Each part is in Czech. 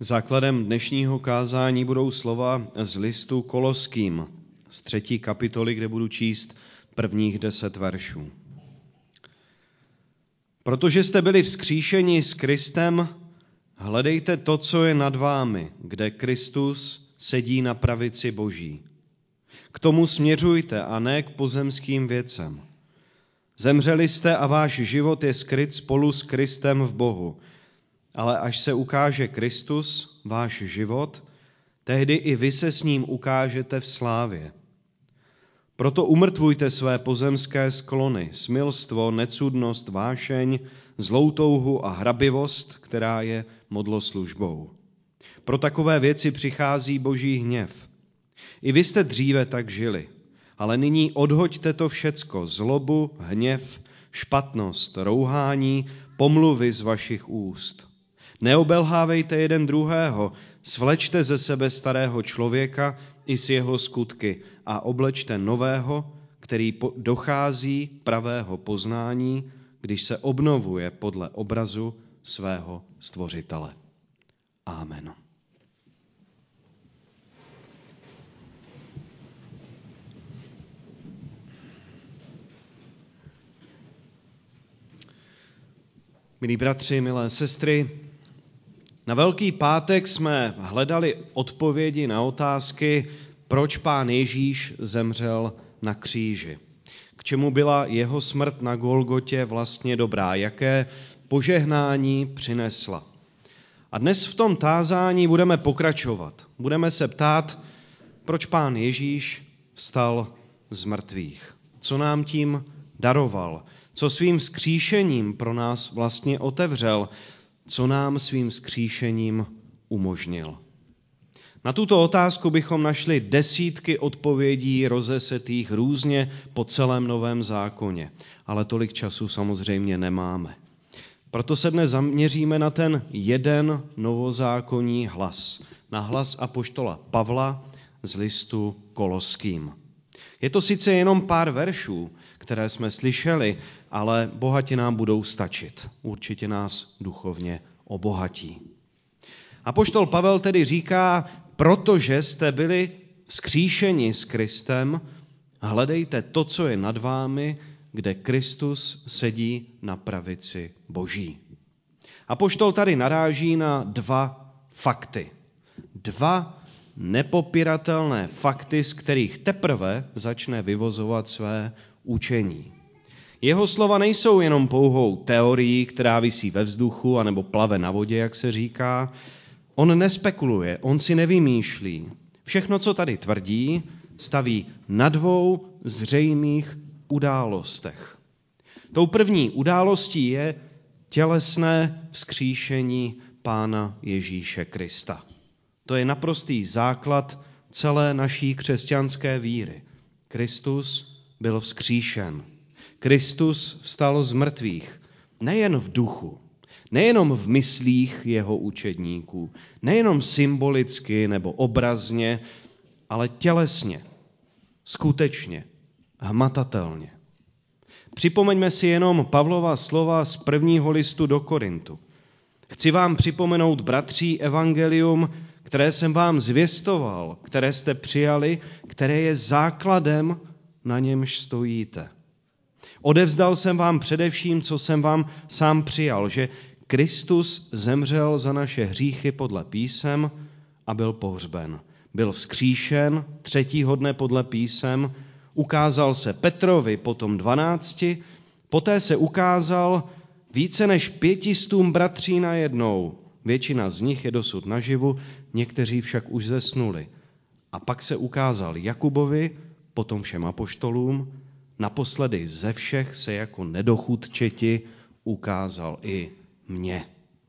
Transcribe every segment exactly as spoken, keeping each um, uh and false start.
Základem dnešního kázání budou slova z listu Koloským, z třetí kapitoly, kde budu číst prvních deset veršů. Protože jste byli vzkříšeni s Kristem, hledejte to, co je nad vámi, kde Kristus sedí na pravici Boží. K tomu směřujte a ne k pozemským věcem. Zemřeli jste a váš život je skryt spolu s Kristem v Bohu. Ale až se ukáže Kristus, váš život, tehdy i vy se s ním ukážete v slávě. Proto umrtvujte své pozemské sklony, smilstvo, necudnost, vášeň, zlou touhu a hrabivost, která je modloslužbou. Pro takové věci přichází Boží hněv. I vy jste dříve tak žili, ale nyní odhoďte to všecko, zlobu, hněv, špatnost, rouhání, pomluvy z vašich úst. Neobelhávejte jeden druhého, svlečte ze sebe starého člověka i s jeho skutky a oblečte nového, který dochází pravého poznání, když se obnovuje podle obrazu svého Stvořitele. Amen. Milí bratři, milé sestry, na Velký pátek jsme hledali odpovědi na otázky, proč Pán Ježíš zemřel na kříži. K čemu byla jeho smrt na Golgotě vlastně dobrá, jaké požehnání přinesla. A dnes v tom tázání budeme pokračovat. Budeme se ptát, proč Pán Ježíš vstal z mrtvých. Co nám tím daroval, co svým vzkříšením pro nás vlastně otevřel, co nám svým vzkříšením umožnil. Na tuto otázku bychom našli desítky odpovědí rozesetých různě po celém Novém zákoně, ale tolik času samozřejmě nemáme. Proto se dnes zaměříme na ten jeden novozákonní hlas, na hlas apoštola Pavla z listu Koloským. Je to sice jenom pár veršů, které jsme slyšeli, ale bohatě nám budou stačit. Určitě nás duchovně obohatí. Apoštol Pavel tedy říká, protože jste byli vzkříšeni s Kristem, hledejte to, co je nad vámi, kde Kristus sedí na pravici Boží. Apoštol tady naráží na dva fakty. Dva nepopiratelné fakty, z kterých teprve začne vyvozovat své učení. Jeho slova nejsou jenom pouhou teorií, která visí ve vzduchu anebo plave na vodě, jak se říká. On nespekuluje, on si nevymýšlí. Všechno, co tady tvrdí, staví na dvou zřejmých událostech. Tou první událostí je tělesné vzkříšení Pána Ježíše Krista. To je naprostý základ celé naší křesťanské víry. Kristus byl vzkříšen. Kristus vstal z mrtvých, nejen v duchu, nejenom v myslích jeho učedníků, nejenom symbolicky nebo obrazně, ale tělesně, skutečně, hmatatelně. Připomeňme si jenom Pavlova slova z prvního listu do Korintu. Chci vám připomenout, bratří, evangelium, které jsem vám zvěstoval, které jste přijali, které je základem, na němž stojíte. Odevzdal jsem vám především, co jsem vám sám přijal, že Kristus zemřel za naše hříchy podle písem a byl pohřben. Byl vzkříšen třetího dne podle písem, ukázal se Petrovi, potom dvanácti, poté se ukázal více než pětistům bratří najednou. Většina z nich je dosud naživu, někteří však už zesnuli. A pak se ukázal Jakubovi, potom všem apoštolům, naposledy ze všech se jako nedochůdčeti ukázal i mně.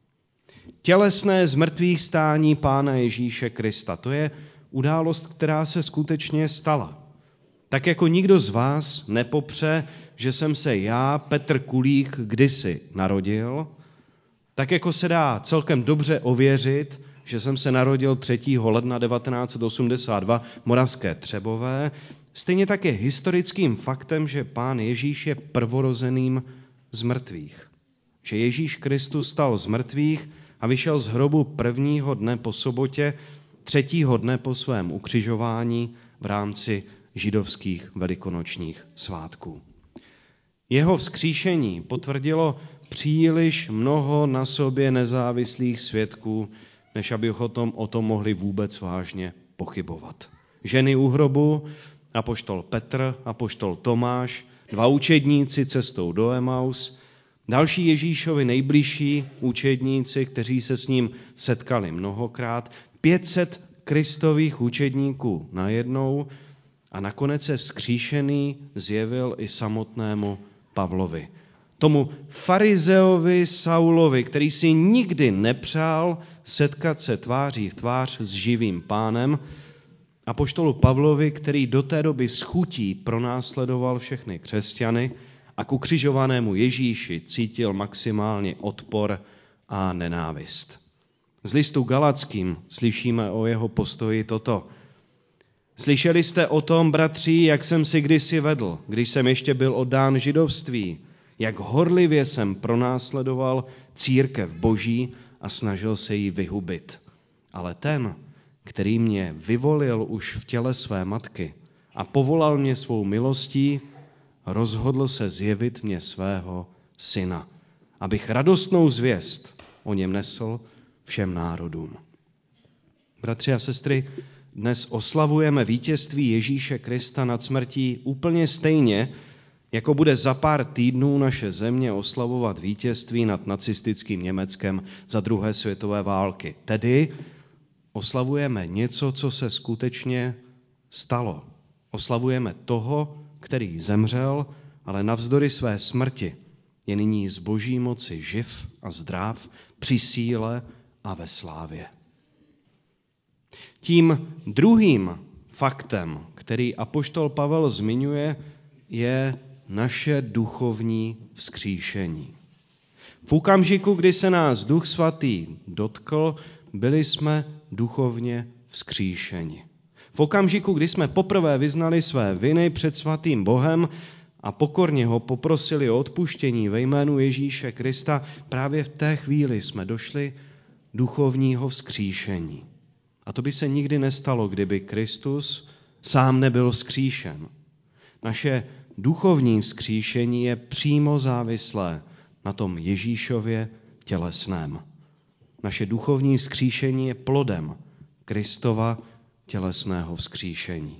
Tělesné zmrtvých stání Pána Ježíše Krista, to je událost, která se skutečně stala. Tak jako nikdo z vás nepopře, že jsem se já, Petr Kulík, kdysi narodil, tak jako se dá celkem dobře ověřit, že jsem se narodil třetího ledna devatenáct set osmdesát dva v Moravské Třebové, stejně tak je historickým faktem, že Pán Ježíš je prvorozeným z mrtvých. Že Ježíš Kristus stal z mrtvých a vyšel z hrobu prvního dne po sobotě, třetího dne po svém ukřižování v rámci židovských velikonočních svátků. Jeho vzkříšení potvrdilo příliš mnoho na sobě nezávislých svědků, než aby o tom, o tom mohli vůbec vážně pochybovat. Ženy u hrobu, apoštol Petr, apoštol Tomáš, dva učedníci cestou do Emaus, další Ježíšovi nejbližší učedníci, kteří se s ním setkali mnohokrát, pět set Kristových učedníků najednou a nakonec se vzkříšený zjevil i samotnému Pavlovi. Tomu farizeovi Saulovi, který si nikdy nepřál setkat se tváří v tvář s živým Pánem, apoštolu Pavlovi, který do té doby s chutí pronásledoval všechny křesťany a k ukřižovanému Ježíši cítil maximálně odpor a nenávist. Z listu Galackým slyšíme o jeho postoji toto. Slyšeli jste o tom, bratři, jak jsem si kdysi vedl, když jsem ještě byl oddán židovství, jak horlivě jsem pronásledoval církev Boží a snažil se jí vyhubit. Ale ten, který mě vyvolil už v těle své matky a povolal mě svou milostí, rozhodl se zjevit mě svého syna, abych radostnou zvěst o něm nesl všem národům. Bratři a sestry, dnes oslavujeme vítězství Ježíše Krista nad smrtí úplně stejně, jako bude za pár týdnů naše země oslavovat vítězství nad nacistickým Německem za druhé světové války. Tedy oslavujeme něco, co se skutečně stalo. Oslavujeme toho, který zemřel, ale navzdory své smrti je nyní z Boží moci živ a zdrav, při síle a ve slávě. Tím druhým faktem, který apoštol Pavel zmiňuje, je naše duchovní vzkříšení. V okamžiku, kdy se nás Duch Svatý dotkl, byli jsme duchovně vzkříšeni. V okamžiku, kdy jsme poprvé vyznali své viny před svatým Bohem a pokorně ho poprosili o odpuštění ve jménu Ježíše Krista, právě v té chvíli jsme došli duchovního vzkříšení. A to by se nikdy nestalo, kdyby Kristus sám nebyl vzkříšen. Naše duchovní vzkříšení je přímo závislé na tom Ježíšově tělesném. Naše duchovní vzkříšení je plodem Kristova tělesného vzkříšení.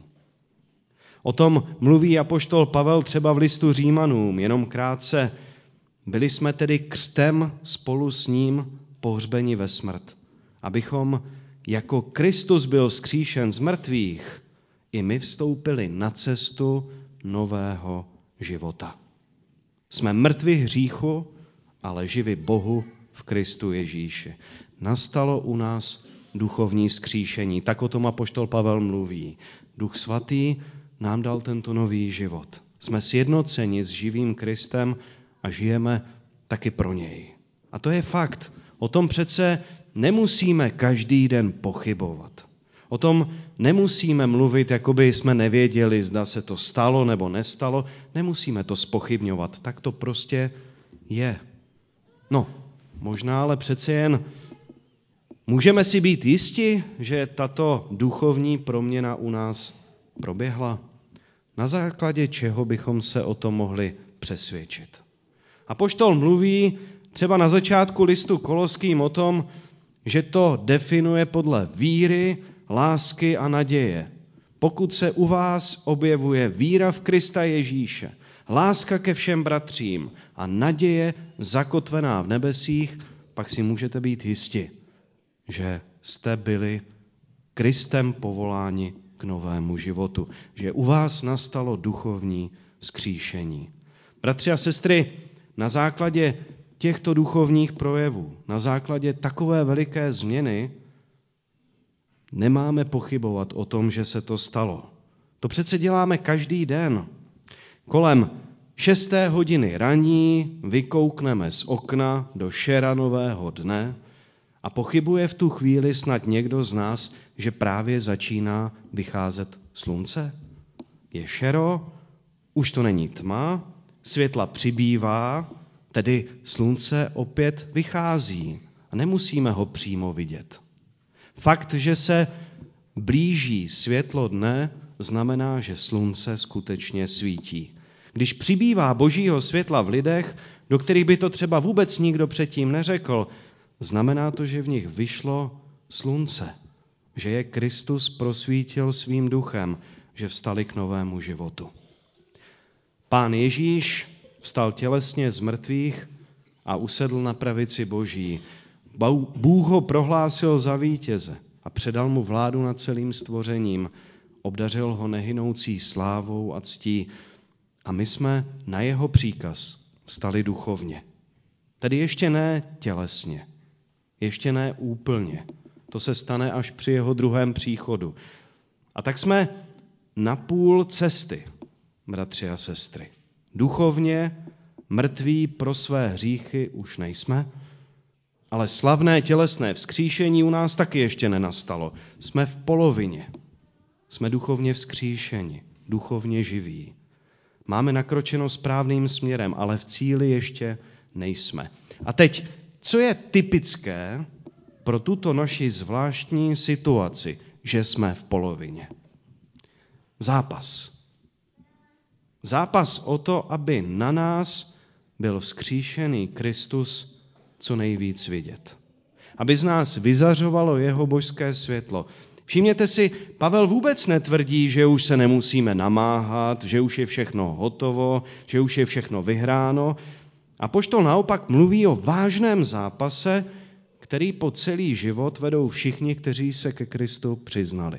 O tom mluví apoštol Pavel třeba v listu Římanům, jenom krátce. Byli jsme tedy křtem spolu s ním pohřbeni ve smrt, abychom, jako Kristus byl vzkříšen z mrtvých, i my vstoupili na cestu nového života. Jsme mrtví hříchu, ale živi Bohu v Kristu Ježíši. Nastalo u nás duchovní vzkříšení. Tak o tom apoštol Pavel mluví. Duch Svatý nám dal tento nový život. Jsme sjednoceni s živým Kristem a žijeme taky pro něj. A to je fakt. O tom přece nemusíme každý den pochybovat. O tom nemusíme mluvit, jako by jsme nevěděli, zda se to stalo nebo nestalo. Nemusíme to zpochybňovat. Tak to prostě je. No, možná ale přece jen můžeme si být jisti, že tato duchovní proměna u nás proběhla. Na základě čeho bychom se o tom mohli přesvědčit. Apoštol mluví třeba na začátku listu Koloským o tom, že to definuje podle víry, lásky a naděje. Pokud se u vás objevuje víra v Krista Ježíše, láska ke všem bratřím a naděje zakotvená v nebesích, pak si můžete být jisti, že jste byli Kristem povoláni k novému životu, že u vás nastalo duchovní vzkříšení. Bratři a sestry, na základě těchto duchovních projevů, na základě takové veliké změny, nemáme pochybovat o tom, že se to stalo. To přece děláme každý den. Kolem šesté hodiny raní vykoukneme z okna do šera nového dne a pochybuje v tu chvíli snad někdo z nás, že právě začíná vycházet slunce? Je šero, už to není tma, světla přibývá, tedy slunce opět vychází. A nemusíme ho přímo vidět. Fakt, že se blíží světlo dne, znamená, že slunce skutečně svítí. Když přibývá božího světla v lidech, do kterých by to třeba vůbec nikdo předtím neřekl, znamená to, že v nich vyšlo slunce, že je Kristus prosvítil svým duchem, že vstali k novému životu. Pán Ježíš vstal tělesně z mrtvých a usedl na pravici Boží. Bůh ho prohlásil za vítěze a předal mu vládu nad celým stvořením. Obdařil ho nehynoucí slávou a ctí. A my jsme na jeho příkaz vstali duchovně. Tedy ještě ne tělesně, ještě ne úplně. To se stane až při jeho druhém příchodu. A tak jsme na půl cesty, bratři a sestry. Duchovně mrtví pro své hříchy už nejsme, ale slavné tělesné vzkříšení u nás taky ještě nenastalo. Jsme v polovině. Jsme duchovně vzkříšeni, duchovně živí. Máme nakročeno správným směrem, ale v cíli ještě nejsme. A teď, co je typické pro tuto naši zvláštní situaci, že jsme v polovině? Zápas. Zápas o to, aby na nás byl vzkříšený Kristus co nejvíc vidět. Aby z nás vyzařovalo jeho božské světlo. Všimněte si, Pavel vůbec netvrdí, že už se nemusíme namáhat, že už je všechno hotovo, že už je všechno vyhráno. Apoštol naopak mluví o vážném zápase, který po celý život vedou všichni, kteří se ke Kristu přiznali.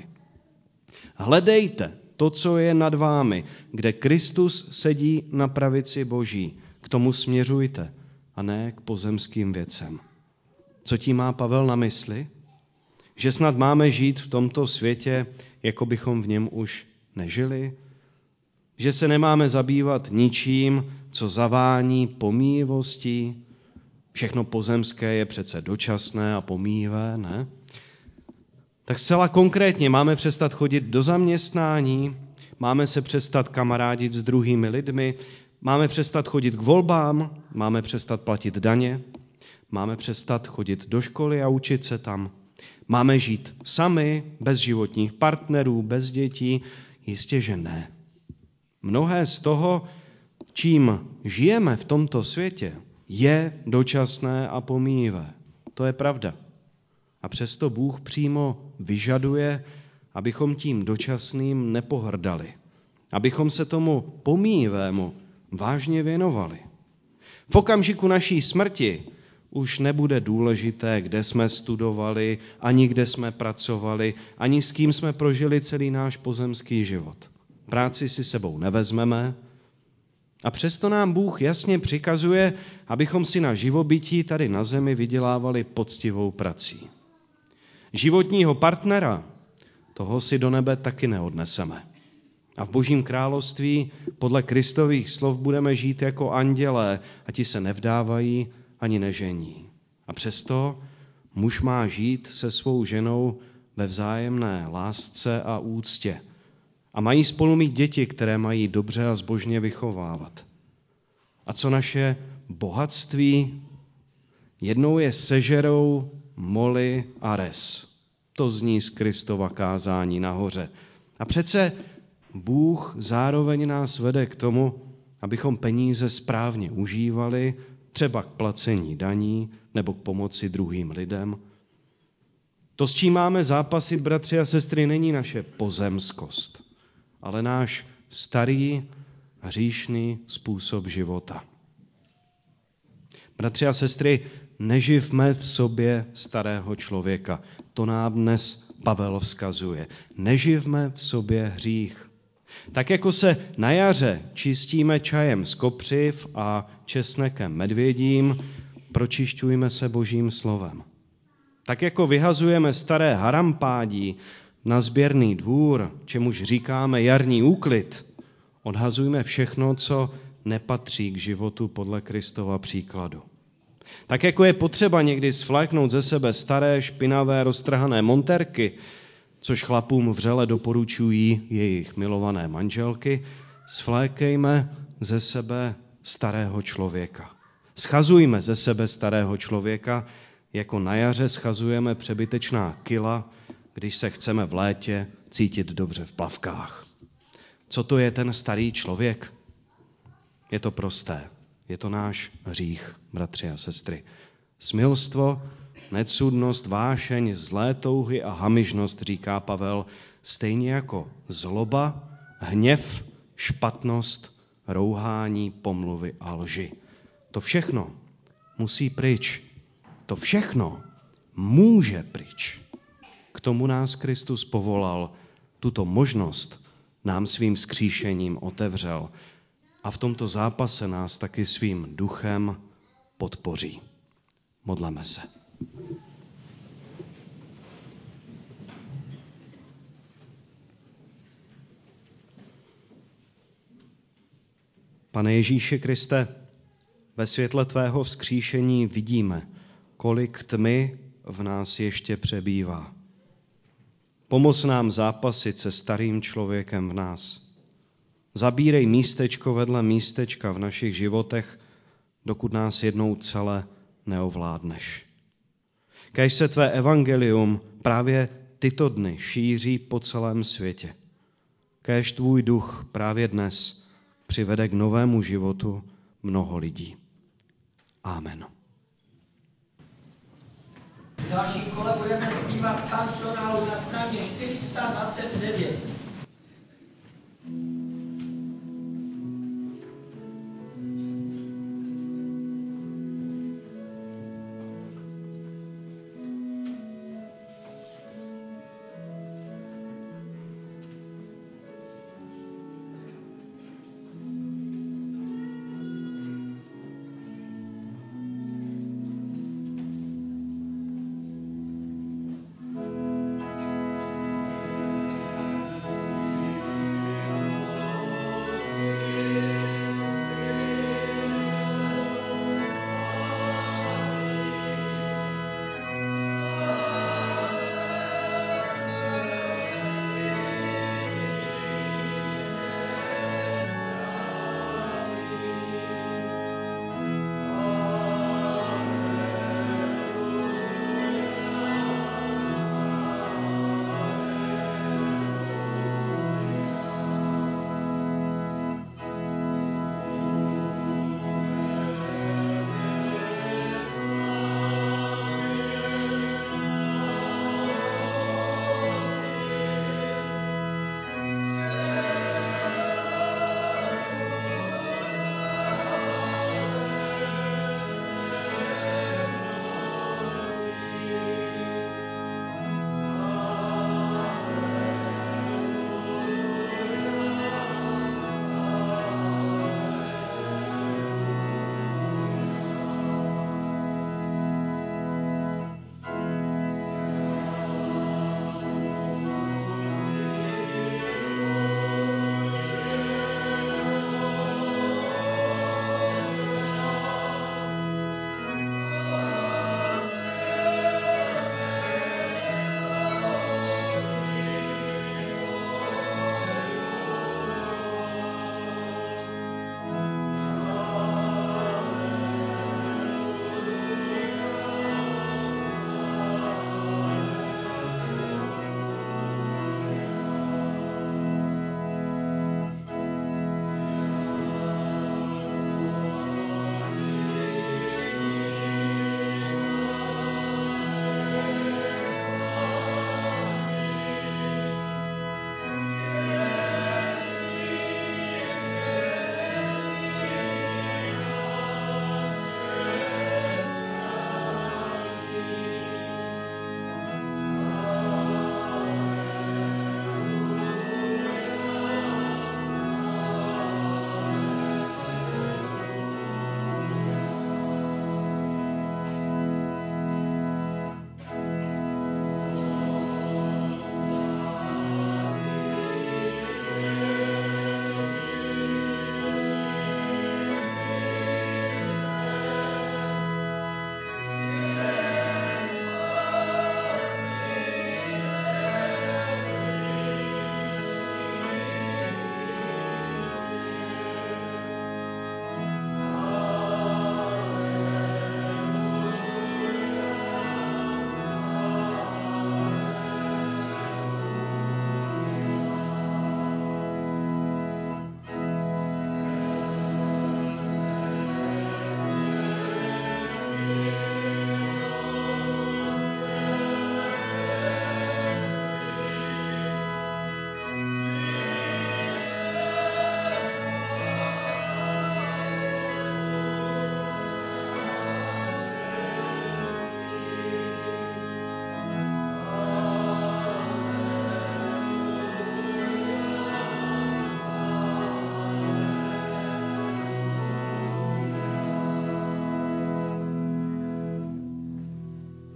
Hledejte to, co je nad vámi, kde Kristus sedí na pravici Boží. K tomu směřujte a ne k pozemským věcem. Co tím má Pavel na mysli? Že snad máme žít v tomto světě, jako bychom v něm už nežili? Že se nemáme zabývat ničím, co zavání pomíjivostí? Všechno pozemské je přece dočasné a pomíjivé, ne? Tak zcela konkrétně máme přestat chodit do zaměstnání, máme se přestat kamarádit s druhými lidmi, máme přestat chodit k volbám, máme přestat platit daně, máme přestat chodit do školy a učit se tam. Máme žít sami, bez životních partnerů, bez dětí? Jistě, že ne. Mnohé z toho, čím žijeme v tomto světě, je dočasné a pomíjivé. To je pravda. A přesto Bůh přímo vyžaduje, abychom tím dočasným nepohrdali. Abychom se tomu pomíjivému vážně věnovali. V okamžiku naší smrti už nebude důležité, kde jsme studovali, ani kde jsme pracovali, ani s kým jsme prožili celý náš pozemský život. Práci si sebou nevezmeme a přesto nám Bůh jasně přikazuje, abychom si na živobytí tady na zemi vydělávali poctivou prací. Životního partnera, toho si do nebe taky neodneseme. A v Božím království podle Kristových slov budeme žít jako andělé a ti se nevdávají ani nežení. A přesto muž má žít se svou ženou ve vzájemné lásce a úctě. A mají spolu mít děti, které mají dobře a zbožně vychovávat. A co naše bohatství? Jednou je sežerou moly a res. To zní z Kristova kázání nahoře. A přece Bůh zároveň nás vede k tomu, abychom peníze správně užívali, třeba k placení daní nebo k pomoci druhým lidem. To, s čím máme zápasit, bratři a sestry, není naše pozemskost, ale náš starý hříšný způsob života. Bratři a sestry, neživme v sobě starého člověka. To nám dnes Pavel vzkazuje. Neživme v sobě hřích. Tak jako se na jaře čistíme čajem z kopřiv a česnekem medvědím, pročišťujme se Božím slovem. Tak jako vyhazujeme staré harampádí na sběrný dvůr, čemuž říkáme jarní úklid, odhazujme všechno, co nepatří k životu podle Kristova příkladu. Tak jako je potřeba někdy svléknout ze sebe staré, špinavé, roztrhané monterky, což chlapům vřele doporučují jejich milované manželky, svlékejme ze sebe starého člověka. Schazujme ze sebe starého člověka, jako na jaře schazujeme přebytečná kila, když se chceme v létě cítit dobře v plavkách. Co to je ten starý člověk? Je to prosté. Je to náš hřích, bratři a sestry. Smilstvo, necudnost, vášeň, zlé touhy a hamižnost, říká Pavel, stejně jako zloba, hněv, špatnost, rouhání, pomluvy a lži. To všechno musí pryč. To všechno může pryč. K tomu nás Kristus povolal, tuto možnost nám svým vzkříšením otevřel a v tomto zápase nás taky svým duchem podpoří. Modleme se. Pane Ježíši Kriste, ve světle tvého vzkříšení vidíme, kolik tmy v nás ještě přebývá. Pomoz nám zápasit se starým člověkem v nás. Zabírej místečko vedle místečka v našich životech, dokud nás jednou celé neovládneš. Kéž se tvé evangelium právě tyto dny šíří po celém světě. Kéž tvůj duch právě dnes přivede k novému životu mnoho lidí. Amen. V dalším kole budeme zpívat kancionálu na straně čtyři sta dvacet devět.